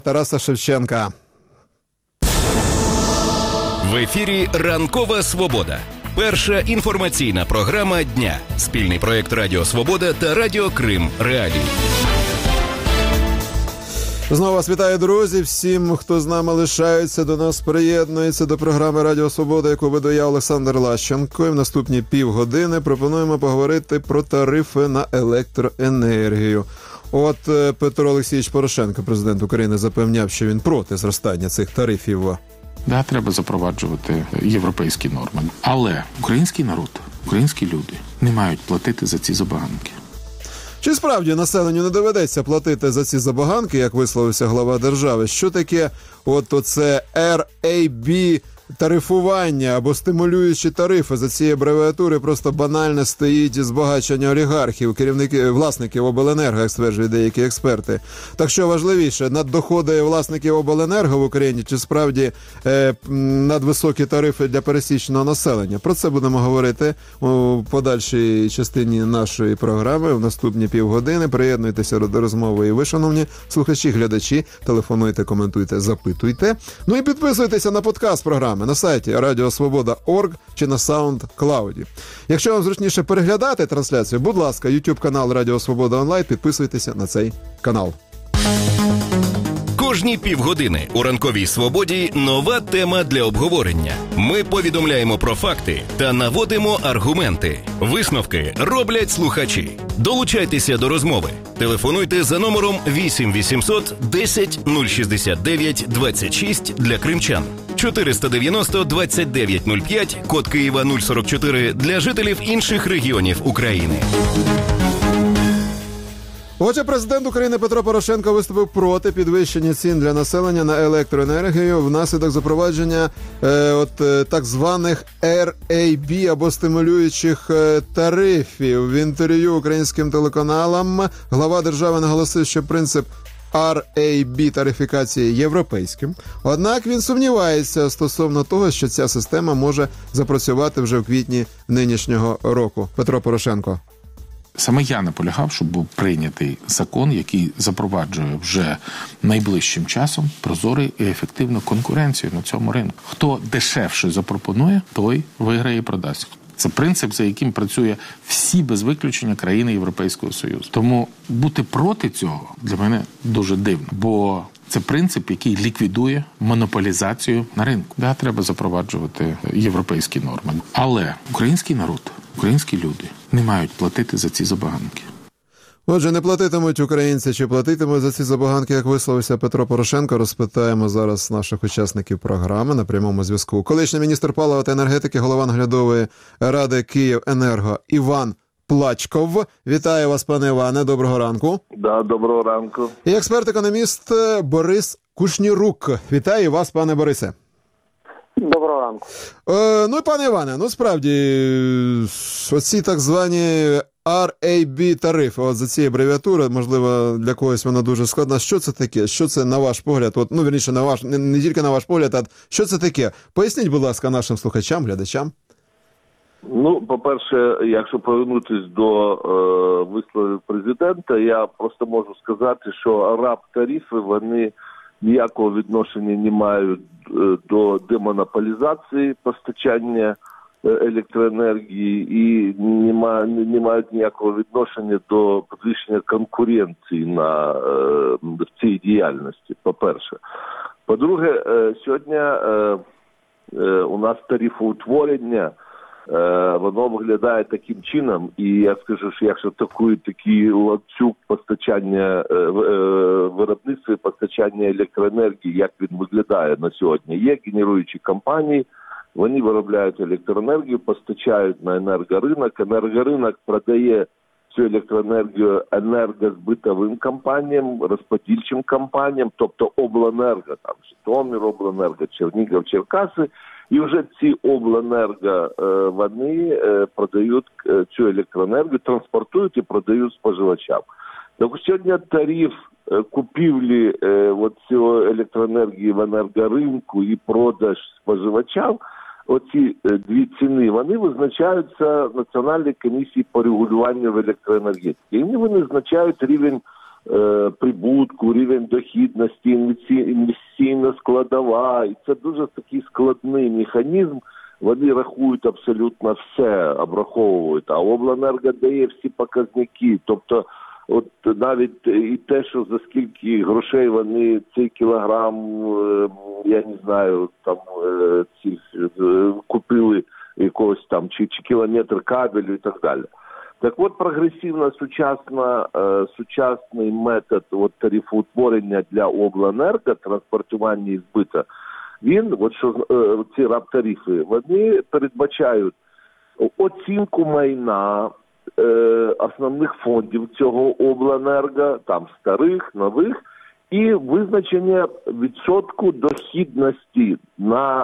Тараса Шевченка. В ефірі «Ранкова Свобода». Перша інформаційна програма дня. Спільний проєкт Радіо Свобода та Радіо Крим Реалії. Знову вас вітаю, друзі. Всім, хто з нами лишається, до нас приєднується до програми Радіо Свобода, яку веду я, Олександр Лащенко. І в наступні півгодини пропонуємо поговорити про тарифи на електроенергію. От Петро Олексійович Порошенко, президент України, запевняв, що він проти зростання цих тарифів. Да, треба запроваджувати європейські норми. Але український народ, українські люди не мають платити за ці забаганки. Чи справді населенню не доведеться платити за ці забаганки, як висловився глава держави? Що таке оце RAB тарифування або стимулюючі тарифи? За цією абревіатурою просто банально стоїть збагачення олігархів, власників обленерго, як стверджують деякі експерти. Так що важливіше, наддоходи власників обленерго в Україні, чи справді надвисокі тарифи для пересічного населення? Про це будемо говорити у подальшій частині нашої програми в наступні півгодини. Приєднуйтеся до розмови і ви, шановні слухачі, глядачі, телефонуйте, коментуйте, запитуйте. Ну і підписуйтеся на подкаст програми на сайті radiosvoboda.org чи на SoundCloud. Якщо вам зручніше переглядати трансляцію, будь ласка, YouTube канал Радіо Свобода онлайн, підписуйтеся на цей канал. Кожні півгодини у «Ранковій Свободі» нова тема для обговорення. Ми повідомляємо про факти та наводимо аргументи. Висновки роблять слухачі. Долучайтеся до розмови. Телефонуйте за номером 8 800 10 069 26 для кримчан. 490 29 05, код Києва 044 для жителів інших регіонів України. Отже, президент України Петро Порошенко виступив проти підвищення цін для населення на електроенергію внаслідок запровадження так званих RAB або стимулюючих тарифів. В інтерв'ю українським телеканалам глава держави наголосив, що принцип RAB тарифікації європейським. Однак він сумнівається стосовно того, що ця система може запрацювати вже в квітні нинішнього року. Петро Порошенко. Саме я наполягав, щоб був прийнятий закон, який запроваджує вже найближчим часом прозорий і ефективну конкуренцію на цьому ринку. Хто дешевше запропонує, той виграє і продасть. Це принцип, за яким працює всі без виключення країни Європейського Союзу. Тому бути проти цього для мене дуже дивно, бо це принцип, який ліквідує монополізацію на ринку. Да, треба запроваджувати європейські норми. Але український народ, українські люди не мають платити за ці забаганки. Отже, не платитимуть українці чи платитимуть за ці забаганки, як висловився Петро Порошенко, розпитаємо зараз наших учасників програми на прямому зв'язку. Колишній міністр палива та енергетики, голова наглядової ради «Київенерго» Іван Плачков. Вітаю вас, пане Іване, доброго ранку. Да, доброго ранку. І експерт-економіст Борис Кушнірук. Вітаю вас, пане Борисе. Доброго ранку. Ну і пане Іване, справді, оці так звані RAB тарифи, от за цією абревіатурою, можливо, для когось вона дуже складна. Що це таке? Що це, на ваш погляд, вірніше, не тільки на ваш погляд, а що це таке? Поясніть, будь ласка, нашим слухачам, глядачам. По-перше, якщо повернутися до висловів президента, я просто можу сказати, що RAB-тарифи, вони ніякого відношення не мають до демонополізації постачання електроенергії і не мають ніякого відношення до підвищення конкуренції в цій діяльності, по-перше. По-друге, сьогодні у нас тарифоутворення, воно виглядає таким чином, і я скажу, що якщо такий ланцюг постачання виробництва і постачання електроенергії, як він виглядає на сьогодні, є генеруючі компанії, вони виробляють електроенергію, постачають на енергоринок продає цю електроенергію енергозбитовим компаніям, розподільчим компаніям, тобто обленерго, там Житомир обленерго, Чернігів, Черкаси, і вже ці обленерго, вони продають цю електроенергію, транспортують і продають споживачам. Так сьогодні тариф купівлі цієї електроенергії в енергоринку і продаж споживачам, оці дві ціни, вони визначаються Національною комісією по регулюванню в електроенергетиці. І вони визначають рівень прибутку, рівень дохідності, інвестиційна складова. І це дуже такий складний механізм. Вони рахують абсолютно все, обраховують. А обленерго дає всі показники. Тобто, от навіть і те, що за скільки грошей вони цей кілограм, я не знаю, там купили якогось там, чи кілометр кабелю і так далі. Так от, прогресивно сучасний метод тарифоутворення для обленерго, транспортування і збита, він, ці РАП-тарифи, вони передбачають оцінку майна основних фондів цього обленерго, там старих, нових, і визначення відсотку дохідності на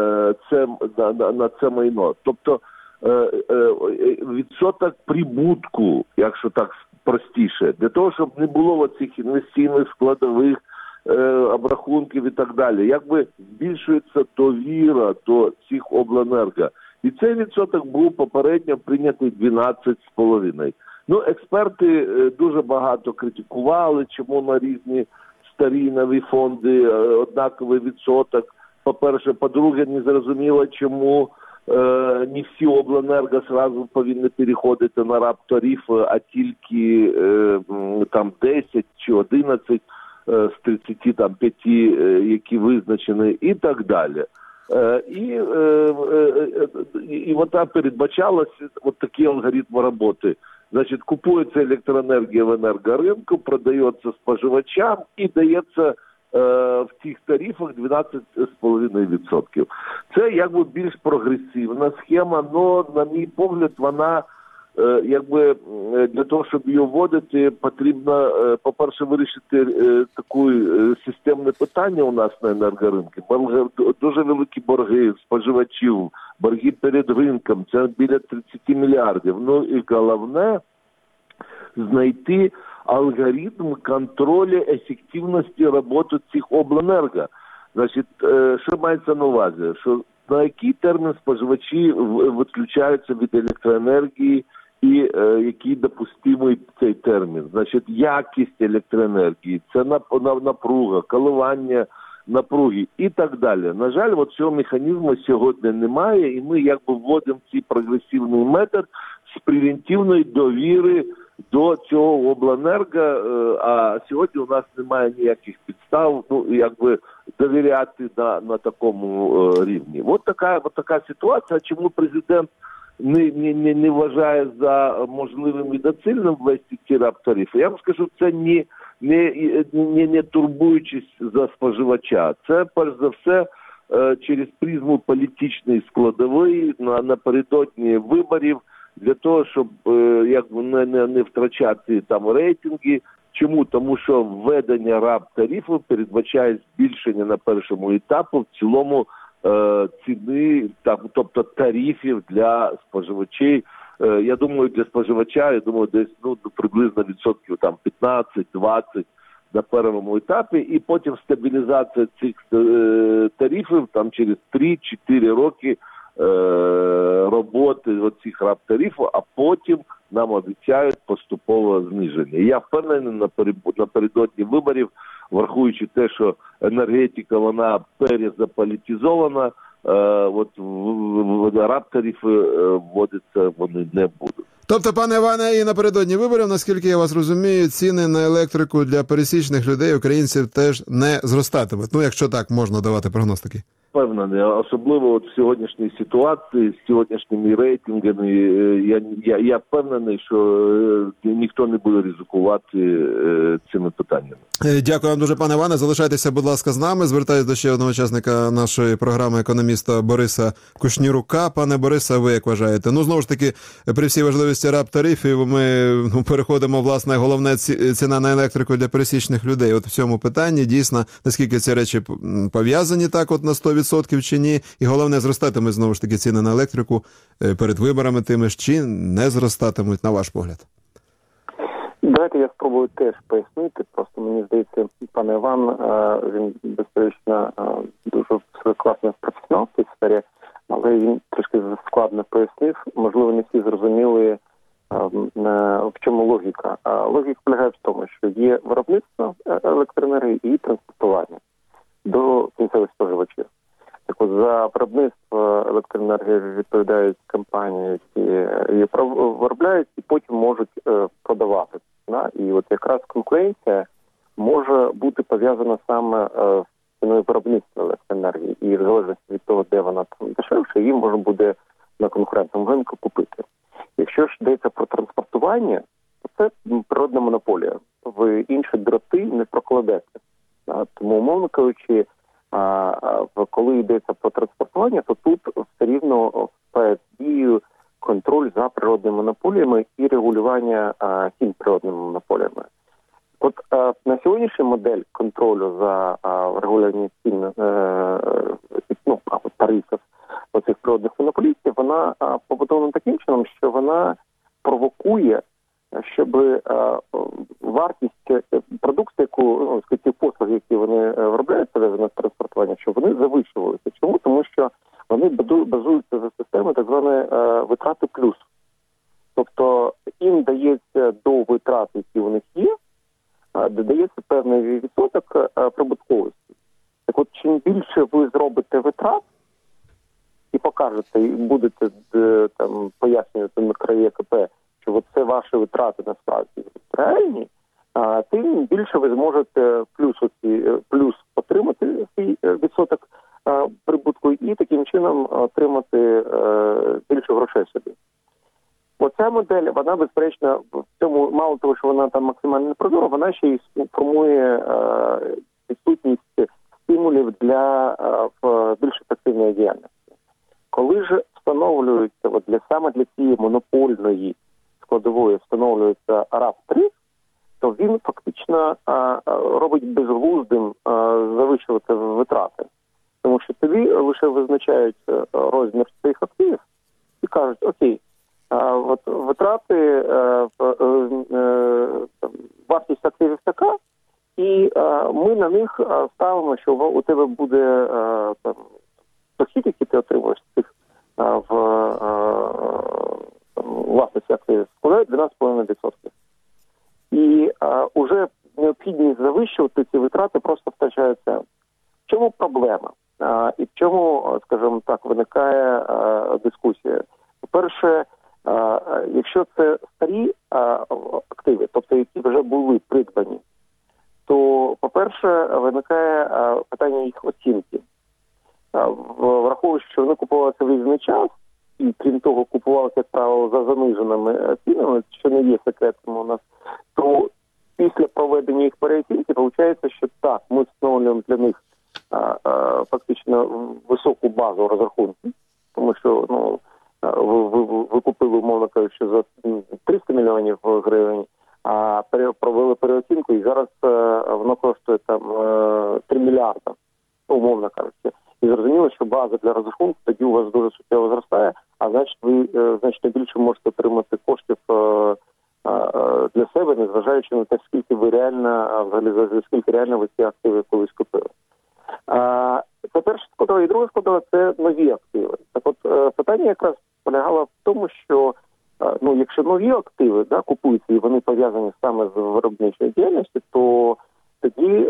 це майно. Тобто відсоток прибутку, якщо так простіше, для того, щоб не було оцих інвестиційних складових, обрахунків і так далі. Якби збільшується довіра до цих обленерго. І цей відсоток був попередньо прийнятий 12,5. Ну, експерти дуже багато критикували, чому на різні старі нові фонди однаковий відсоток. По-перше, по-друге, не зрозуміло, чому не всі обленерго зразу повинні переходити на РАП-тарифи, а тільки там 10 чи 11 з 35, які визначені, і так далі. І там передбачалося такий алгоритм роботи. Значить, купується електроенергія в енергоринку, продається споживачам і дається в тих тарифах 12,5%. Це якби більш прогресивна схема, але, на мій погляд, вона якби для того, щоб її вводити, потрібно, по-перше, вирішити таке системне питання у нас на енергоринку. Дуже великі борги споживачів, борги перед ринком, це біля 30 мільярдів. Ну і головне, знайти алгоритм контролю ефективності роботи цих обленерго. Значить, що мається на увазі? Що на який термін споживачі відключаються від електроенергії і який допустимий цей термін. Значить, якість електроенергії, це напруга, коливання напруги і так далі. На жаль, цього механізму сьогодні немає, і ми якби вводимо цей прогресивний метод з превентивної довіри до цього обленерго, а сьогодні у нас немає ніяких підстав, якби довіряти на такому рівні. От така ситуація. Чому президент не вважає за можливим і доцільним ввести ці РАП-тарифи? Я вам скажу, це не турбуючись за споживача. Це, перш за все, через призму політичної складової напередодні виборів, для того, щоб не втрачати там рейтинги. Чому? Тому що введення РАП-тарифів передбачає збільшення на першому етапі в цілому ціни, тобто тарифів для споживачів. Я думаю, для споживача, десь приблизно відсотків 15-20 на першому етапі, і потім стабілізація цих тарифів через 3-4 роки роботи цих РАП-тарифів, а потім нам обіцяють поступове зниження. Я впевнений, напередодні виборів, врахуючи те, що енергетика, вона перезаполітизована, РАП-тарифи вводиться вони не будуть. Тобто, пане Іване, і напередодні виборів, наскільки я вас розумію, ціни на електрику для пересічних людей, українців, теж не зростатимуть. Якщо так можна давати прогноз такий. Впевнений, особливо в сьогоднішній ситуації, з сьогоднішніми рейтингами, я впевнений, що ніхто не буде ризикувати цими питаннями. Дякую вам дуже, пане Іване. Залишайтеся, будь ласка, з нами. Звертаюсь до ще одного учасника нашої програми, економіста Бориса Кушнірука. Пане Борисе, ви як вважаєте? Знову ж таки, при всій важливості РАП-тарифів ми переходимо, власне, головне ціна на електрику для пересічних людей. В цьому питанні дійсно, наскільки ці речі пов'язані так на 100% чи ні, і головне, зростатимуть знову ж таки ціни на електрику перед виборами тими ж, чи не зростатимуть, на ваш погляд? Давайте я спробую теж пояснити. Просто мені здається, пан Іван, він безперечно дуже класний професіонал в цій сфері, але він трошки складно пояснив. Можливо, не всі зрозуміли В чому логіка? Логіка полягає в тому, що є виробництво електроенергії і транспортування до кінцевих споживачів. Так от, за виробництво електроенергії відповідають компанії, які її виробляють і потім можуть продавати. І от якраз конкуренція може бути пов'язана саме з ціною виробництва електроенергії. І в залежності від того, де вона там дешевше, її можна буде на конкурентному ринку купити. Якщо ж йдеться про транспортування, то це природна монополія. Ви інші дроти не прокладете. Тому, умовно кажучи, коли йдеться про транспортування, то тут все рівно вступає в дію контроль за природними монополіями і регулювання цін природними монополіями. От на сьогоднішній модель контролю за регулюванням цін тарифів оцих природних монополістів, вона побудована таким чином, що вона провокує, щоб вартість продукції, тих послуг, які вони виробляють, пов'язані з транспортуванням, щоб вони завищувалися. Чому? Тому що вони базуються за системою так званої витрати плюс. Тобто їм дається до витрат, які у них є, додається певний відсоток прибутковості. Так от, чим більше ви зробите витрат і покажете, і будете там пояснювати на краї ЕКП, що от це ваші витрати насправді реальні, тим більше ви зможете плюс отримати свій відсоток прибутку і таким чином отримати більше грошей собі. Оця модель, вона, безперечно, в цьому, мало того, що вона там максимально непрозора, вона ще й формує відсутність стимулів для більш ефективної діяльності. Коли ж встановлюється, саме для цієї монопольної складової встановлюється РАП-3, то він фактично робить безглуздим завищувати витрати. Тому що тобі лише визначають розмір цих активів і кажуть, окей, витрати, вартість активів така, і ми на них ставимо, що у тебе буде дохід, який ти отримуєш з цих власності активів, складає 12,5%. І уже необхідність завищувати ці витрати просто втрачається. В чому проблема? І в чому, скажімо так, виникає дискусія? По-перше, якщо це старі активи, тобто які вже були придбані, то, по-перше, виникає питання їх оцінки. Враховуючи, що вони купувалися в різний час, і, крім того, купувалися, як правило, за заниженими цінами, що не є секретом у нас, то після проведення їх переоцінки виходить, що так, ми встановлюємо для них фактично високу базу розрахунку, тому що ви купили, умовно кажучи, за 300 мільйонів гривень, а провели переоцінку, і зараз воно коштує там 3 мільярда, умовно кажучи. І зрозуміло, що база для розрахунку тоді у вас дуже суттєво зростає, а значить ви значно більше можете отримати коштів для себе, незважаючи на те, скільки ви реально, взагалі, за скільки реально ви ці активи колись купили. Це перша складова. І друга складова – це нові активи. Так от, питання якраз полягало в тому, що якщо нові активи купуються і вони пов'язані саме з виробничою діяльністю, то тоді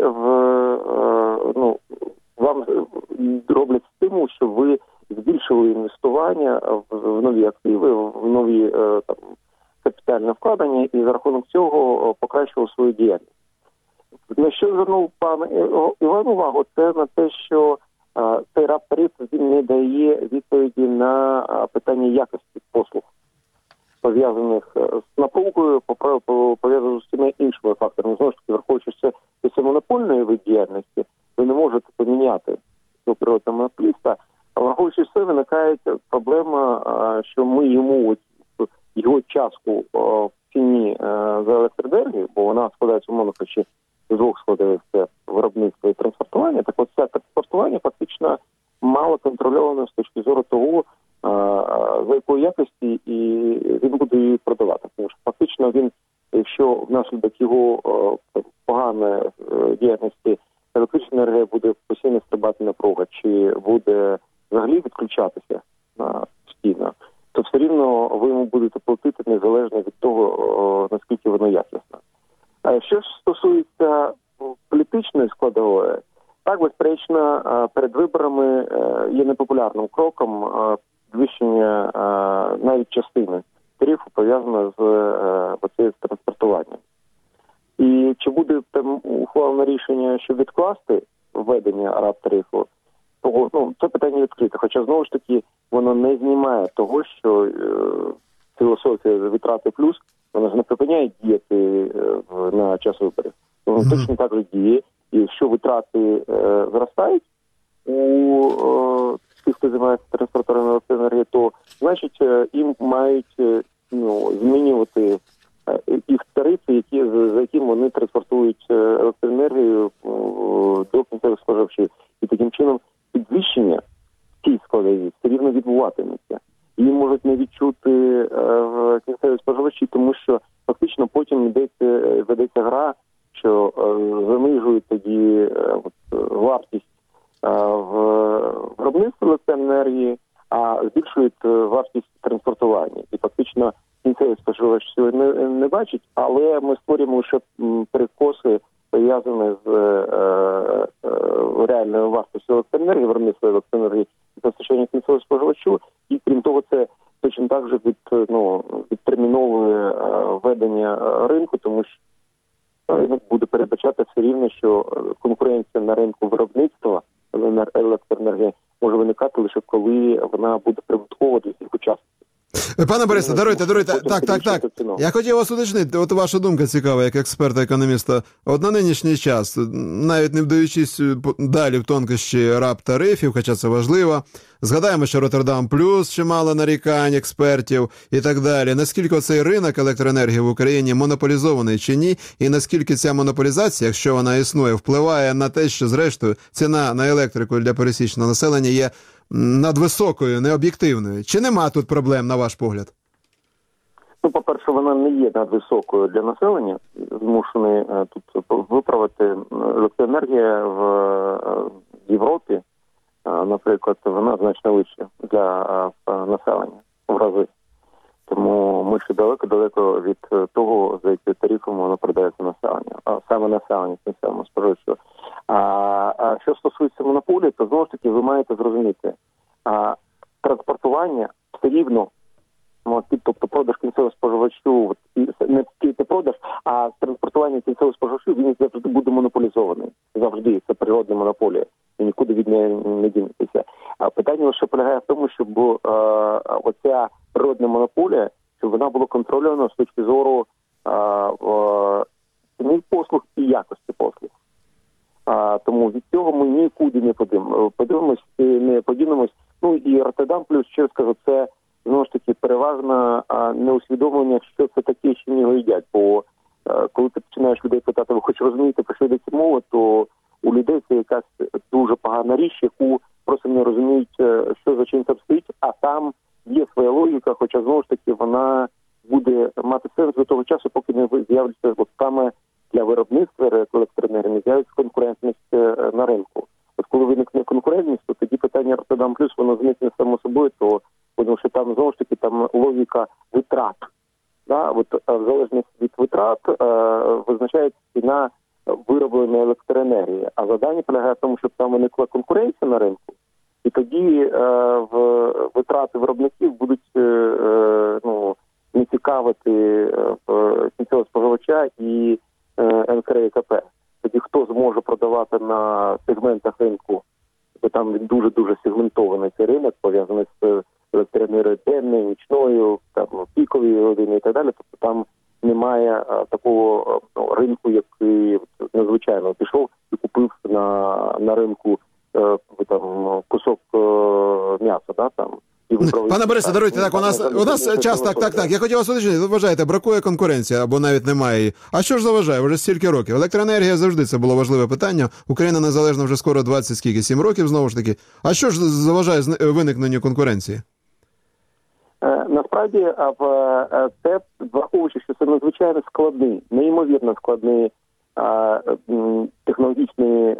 вам роблять стимул, що ви збільшили інвестування в нові активи, в нові капітальне вкладення і за рахунок цього покращував свою діяльність. На що звернув пан Іван увагу, це на те, що цей РАП-тариф не дає відповіді на питання якості послуг, пов'язаних з напругою, пов'язаних з цими іншими факторами. Знову ж таки, враховуючи, що це монопольної вид діяльності, ви не можете поміняти цього природного монополіста, а враховуючи все, виникає проблема, що ми його частку в ціні за електроенергію, бо вона складається, умовно кажучи, з двох складових – це виробництво і транспортування. Так от це транспортування фактично мало контрольовано з точки зору того, за якої якості і він буде її продавати. Тому що фактично він, якщо внаслідок його поганої діяльності електрична енергія буде постійно стрибати напруга, чи буде взагалі відключатися постійно, то все рівно ви йому будете платити незалежно від того, наскільки воно якісне. Що ж стосується політичної складової, так, безперечно, перед виборами є непопулярним кроком підвищення навіть частини тарифу, пов'язане з цією транспортуванням. І чи буде там ухвалено рішення, щоб відкласти введення РАП-тарифу, то це питання відкрите. Хоча, знову ж таки, воно не знімає того, що філософія витрати плюс, вона ж не припиняє діяти на час виборів. Воно точно так же діє. І якщо витрати зростають у тих, хто займається транспортуванням електроенергії, то, значить, їм мають змінювати їх тарифи, за якими вони транспортують електроенергію до кінцевих споживачів. І таким чином підвищення цій складовій все рівно відбуватиметься. Її можуть не відчути кінцеві споживачі, тому що фактично потім ведеться гра, що занижують тоді вартість виробництва електроенергії, а збільшують вартість транспортування. І фактично кінцевий споживач цього не бачить, але ми створюємо лише перекоси, пов'язані з реальною вартістю електроенергії, виробництва електроенергії і постачання кінцевого споживачу. І крім того, це точно так же відтерміновує ведення ринку, тому що ринок буде передбачати все рівно, що конкуренція на ринку виробництва електроенергії може виникати лише коли вона буде прибуткова для всіх учасників. Пане Борисе, даруйте. Так. Я хотів вас уточнити, от ваша думка цікава, як експерта-економіста. От на нинішній час, навіть не вдаючись далі в тонкощі РАП-тарифів, хоча це важливо, згадаємо, що Роттердам плюс чимало нарікань експертів і так далі. Наскільки цей ринок електроенергії в Україні монополізований чи ні, і наскільки ця монополізація, якщо вона існує, впливає на те, що зрештою ціна на електрику для пересічного населення є надвисокою, необ'єктивною. Чи нема тут проблем, на ваш погляд? По-перше, вона не є надвисокою для населення. Змушений тут виправити. Електроенергія в Європі, наприклад, вона значно вища для населення в рази. Тому ми ще далеко від того, за яким тарифом воно продається населення. А саме населення, кінцевому споживачу. А що стосується монополії, то знову ж таки ви маєте зрозуміти, транспортування все рівно, тобто продаж кінцевого споживачу, не тільки продаж, а транспортування кінцевого споживачу, він завжди буде монополізований. Завжди, це природна монополія. І нікуди від неї не дінетеся. Питання лише полягає в тому, щоб оця природна монополія, щоб вона була контрольована з точки зору ціни послуг і якості послуг. Тому від цього ми нікуди не подивимось. Ну і Роттердам плюс, ще скажу, це знову ж таки переважно неусвідомлення, що це таке, що його їдять. Бо коли ти починаєш людей питати, ви хоч розумієте, про що йдеться мова, то у людей це якась дуже погана річ, яку просто не розуміють, що за чим там стоїть, а там є своя логіка, хоча знову ж таки вона буде мати сенс до того часу, поки не з'являться саме для виробництва електроенергії, не з'явиться конкурентність на ринку. От коли виникне конкурентність, то тоді питання Роттердам плюс, воно зникне само собою, тому що там знову ж таки там логіка витрат. Да? От, в залежності від витрат визначається ціна виробленої електроенергії. А завдання полягає в тому, щоб там виникла конкуренція на ринку, і тоді витрати виробників будуть не цікавити кінцевого споживача і НКРЕКП. Тоді хто зможе продавати на сегментах ринку, бо там дуже-дуже сегментований цей ринок, пов'язаний з електроенергією денною, нічною, там, пікові години і так далі. Тобто там немає такого ринку, який надзвичайно пішов і купив на ринку кусок м'яса, да, там. Пане Борисе, даруйте, так, у нас час, так. Я хотів вас уточнити, ви вважаєте, бракує конкуренції, або навіть немає її. А що ж заважає? Вже стільки років. Електроенергія завжди це було важливе питання. Україна незалежна вже скоро 7 років, знову ж таки. А що ж заважає виникненню конкуренції? Насправді, це, враховуючи, що це надзвичайно складний, неймовірно складний технологічний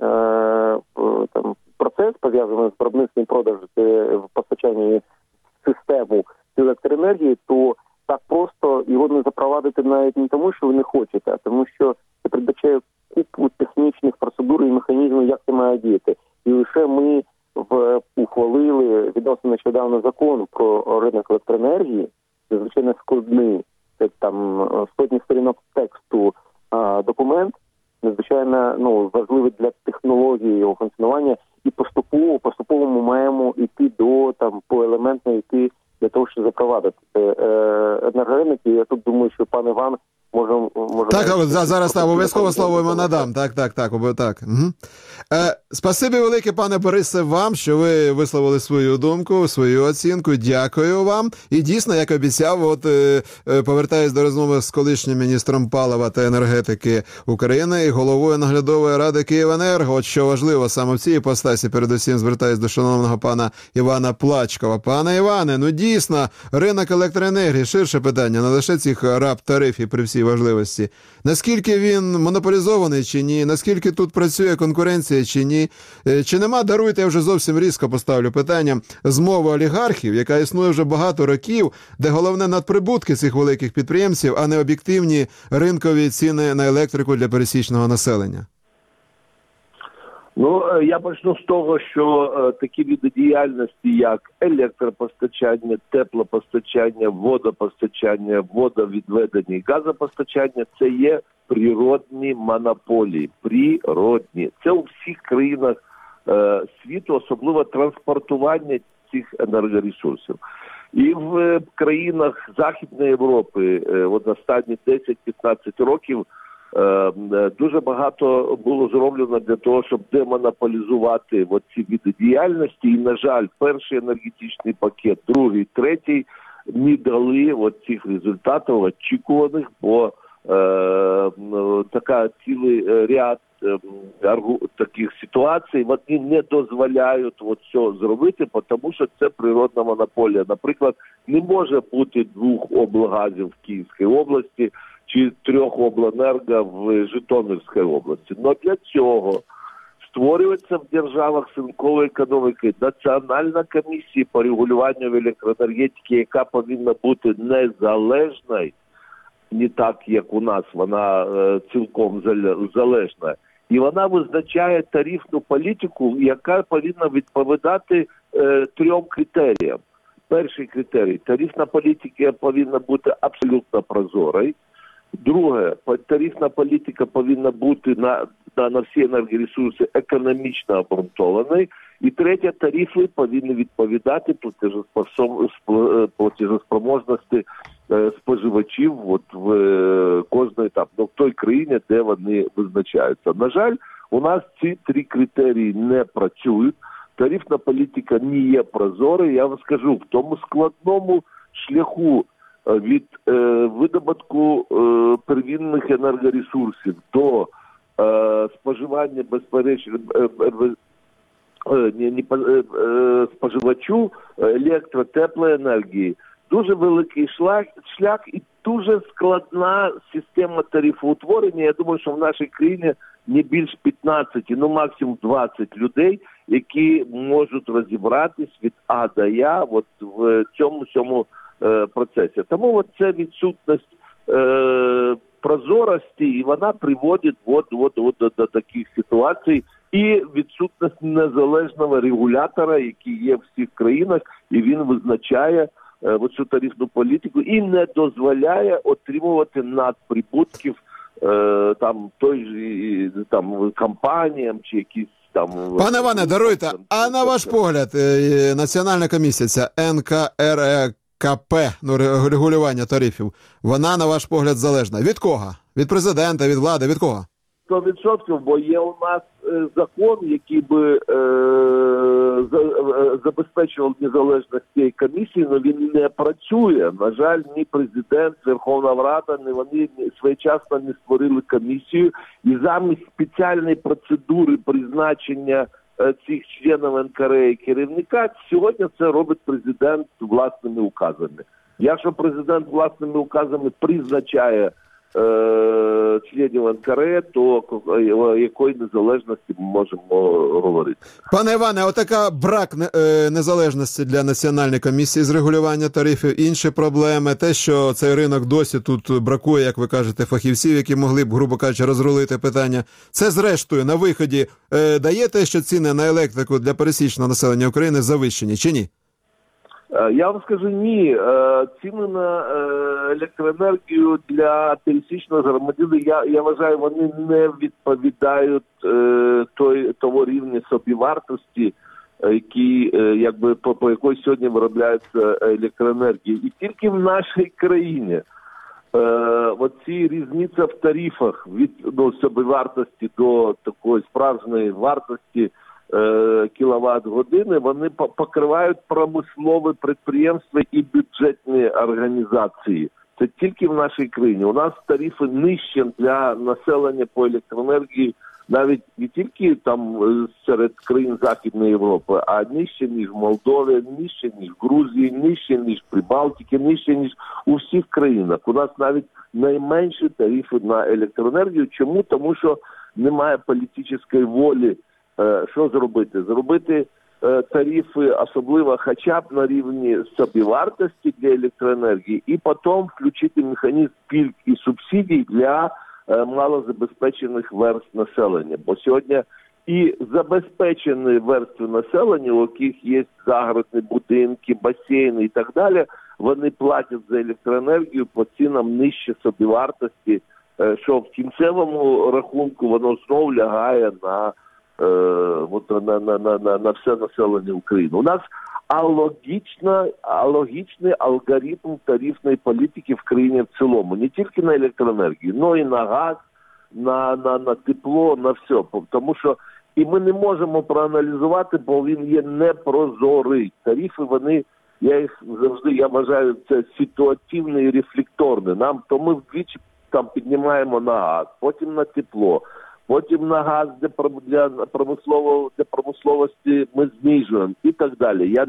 процес, пов'язаний з виробництвом продажу, постачанням систему електроенергії, то так просто його не запровадити навіть не тому, що ви не хочете, а тому, що це передбачає купу технічних процедур і механізмів, як це має діяти. І лише ми ухвалили відносно нещодавно закон про ринок електроенергії, звичайно складний, це там сотні сторінок тексту документ, надзвичайно важливий для технології його функціонування, і поступово ми маємо йти поелементно йти для того, щоб запровадити енергоринок. І я тут думаю, що пан Іван може... Так, зараз обов'язково слово йому надам. Так. Угу. Спасибі велике, пане Борисе, вам, що ви висловили свою думку, свою оцінку. Дякую вам. І дійсно, як обіцяв, повертаюсь до розмови з колишнім міністром палива та енергетики України і головою наглядової ради «Київенерго». От що важливо саме в цій іпостасі, передусім звертаюсь до шановного пана Івана Плачкова. Пане Іване, дійсно, ринок електроенергії, ширше питання, не лише цих РАП-тарифів при всій важливості. Наскільки він монополізований чи ні? Наскільки тут працює конкуренція чи ні? Чи нема, даруйте, я вже зовсім різко поставлю питання, змови олігархів, яка існує вже багато років, де головне надприбутки цих великих підприємців, а не об'єктивні ринкові ціни на електрику для пересічного населення? Я почну з того, що такі види діяльності, як електропостачання, теплопостачання, водопостачання, водовідведення і газопостачання – це є природні монополії. Природні. Це у всіх країнах світу, особливо транспортування цих енергоресурсів. І в країнах Західної Європи останні 10-15 років дуже багато було зроблено для того, щоб демонополізувати ці види діяльності. І, на жаль, перший енергетичний пакет, другий, третій не дали цих результатів очікуваних, бо цілий ряд таких ситуацій вони не дозволяють цього зробити, тому що це природна монополія. Наприклад, не може бути 2 облгазів в Київській області чи 3 обленерго в Житомирській області. Но для цього створюється в державах з ринкової економіки Національна комісія по регулюванню в електроенергетиці, яка повинна бути незалежною, не так, як у нас, вона цілком залежна. І вона визначає тарифну політику, яка повинна відповідати 3 критеріям. Перший критерій – тарифна політика повинна бути абсолютно прозорою. Друге, тарифна політика повинна бути на всі енергоресурси економічно обґрунтованою. І третє, тарифи повинні відповідати платежоспроможності споживачів в кожної в той країні, де вони визначаються. На жаль, у нас ці 3 критерії не працюють. Тарифна політика не є прозорою. Я вам скажу, в тому складному шляху від видобутку первинних енергоресурсів до споживання споживачу теплоенергії. Дуже великий шлях і дуже складна система тарифоутворення. Я думаю, що в нашій країні не більш 15, максимум 20 людей, які можуть розібратись від А до Я в цьому процесі. Тому це відсутність прозорості, і вона приводить до таких ситуацій, і відсутність незалежного регулятора, який є в всіх країнах, і він визначає цю тарифну політику і не дозволяє отримувати надприбутків компаніям чи якісь там... Пане Іване, даруйте, а на ваш погляд, Національна комісія, ця НКРЕКП, регулювання тарифів, вона, на ваш погляд, залежна? Від кого? Від президента, від влади, від кого? 100%, бо є у нас закон, який би забезпечував незалежність цієї комісії, але він не працює. На жаль, ні президент, Верховна Рада, ні вони своєчасно не створили комісію. І замість спеціальної процедури призначення цих членів НКРЕ і керівника, сьогодні це робить президент власними указами. Якщо президент власними указами призначає членів НКРЕ, то якої незалежності ми можемо говорити. Пане Іване, отака брак незалежності для Національної комісії з регулювання тарифів, інші проблеми, те, що цей ринок досі тут бракує, як ви кажете, фахівців, які могли б, грубо кажучи, розрулити питання. Це, зрештою, на виході дає те, що ціни на електрику для пересічного населення України завищені, чи ні? Я вам скажу, ні. Ціни на електроенергію для пересічного громадянина, я вважаю, вони не відповідають того рівня собівартості, по якої сьогодні виробляється електроенергія. І тільки в нашій країні оці різниця в тарифах від собівартості до такої справжньої вартості кіловат-години, вони покривають промислові підприємства і бюджетні організації. Це тільки в нашій країні. У нас тарифи нижчі для населення по електроенергії, навіть не тільки там серед країн Західної Європи, а нижче, ніж в Молдові, нижче, ніж в Грузії, нижче, ніж в Прибалтиці, нижче, ніж у всіх країнах. У нас навіть найменші тарифи на електроенергію. Чому? Тому що немає політичної волі. Що зробити? Зробити тарифи, особливо хоча б на рівні собівартості для електроенергії, і потім включити механізм пільг і субсидій для малозабезпечених верств населення. Бо сьогодні і забезпечені верстви населення, у яких є загородні будинки, басейни і так далі, вони платять за електроенергію по цінам нижче собівартості, що в кінцевому рахунку воно знову лягає на все населення України. У нас алогічний алгоритм тарифної політики в країні в цілому. Не тільки на електроенергію, але і на газ, на тепло, на все. Тому що і ми не можемо проаналізувати, бо він є непрозорий. Тарифи, я вважаю, це ситуативні і рефлекторні. То ми вдвічі там піднімаємо на газ, потім на тепло. Потім на газ для промисловості ми знижуємо і так далі. Я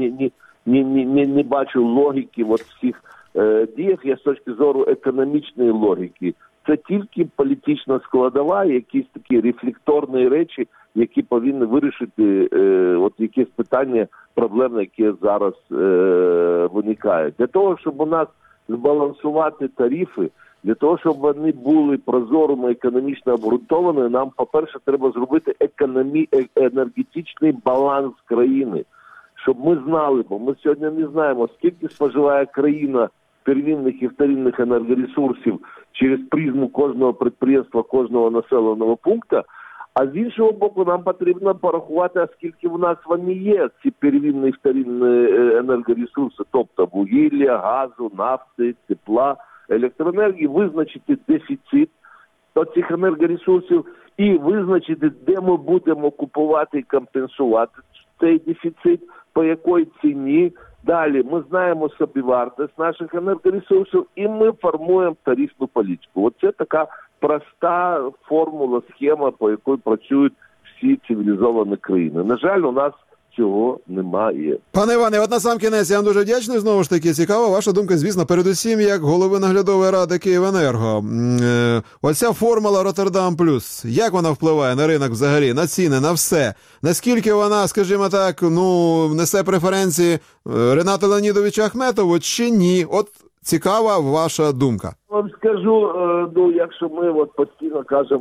не бачу логіки в всіх діях, я з точки зору економічної логіки. Це тільки політична складова, якісь такі рефлекторні речі, які повинні вирішити якісь питання, проблеми, які зараз виникають. Для того, щоб у нас збалансувати тарифи, для того, щоб вони були прозорими, економічно обґрунтованими, нам, по-перше, треба зробити енергетичний баланс країни. Щоб ми знали, бо ми сьогодні не знаємо, скільки споживає країна первинних і вторинних енергоресурсів через призму кожного підприємства, кожного населеного пункту, а з іншого боку, нам потрібно порахувати, а скільки в нас вони є, ці первинні і вторинні енергоресурси, тобто вугілля, газу, нафти, тепла, електроенергії, визначити дефіцит цих енергоресурсів і визначити, де ми будемо купувати і компенсувати цей дефіцит, по якій ціні. Далі ми знаємо собівартість наших енергоресурсів і ми формуємо тарифну політику. Оце така проста формула, схема, по якій працюють всі цивілізовані країни. На жаль, у нас цього немає. Пане Іване, от на сам кінець я вам дуже вдячний. Знову ж таки, цікава ваша думка, звісно, передусім, як голови наглядової ради «Київенерго». Оця формула «Роттердам плюс», як вона впливає на ринок взагалі, на ціни, на все? Наскільки вона, скажімо так, несе преференції Ренату Леонідовичу Ахметову чи ні? От цікава ваша думка. Вам скажу, якщо ми постійно кажемо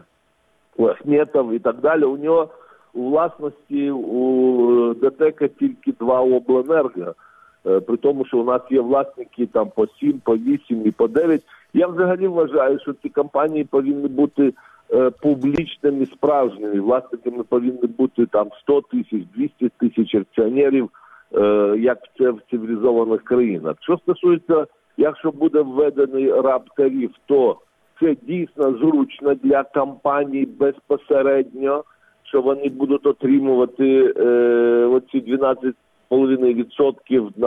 Ахметов і так далі, у нього у власності у ДТЕКа тільки 2 обленерго, при тому, що у нас є власники там по 7, по 8 і по 9. Я взагалі вважаю, що ці компанії повинні бути публічними, справжніми. Власниками повинні бути там 100 тисяч, 200 тисяч акціонерів, як це в цивілізованих країнах. Що стосується, якщо буде введений РАБ-тариф, то це дійсно зручно для компаній безпосередньо, що вони будуть отримувати оці 12,5%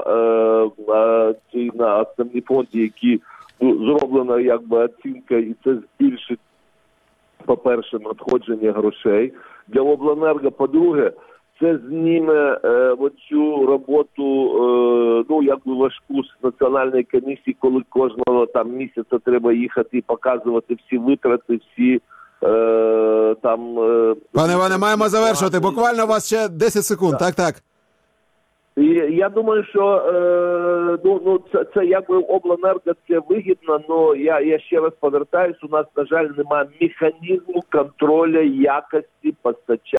на основні фонді, які зроблена якби оцінка, і це збільшить, по-перше, надходження грошей для обленерго. По-друге, це зніме оцю роботу, важку з національної комісії, коли кожного там місяця треба їхати і показувати всі витрати, всі Пане Іване, маємо завершувати. Буквально у вас ще 10 секунд. Так. І я думаю, що це якби обленерго це вигідно, але я ще раз повертаюсь, у нас, на жаль, немає механізму контролю якості постачання.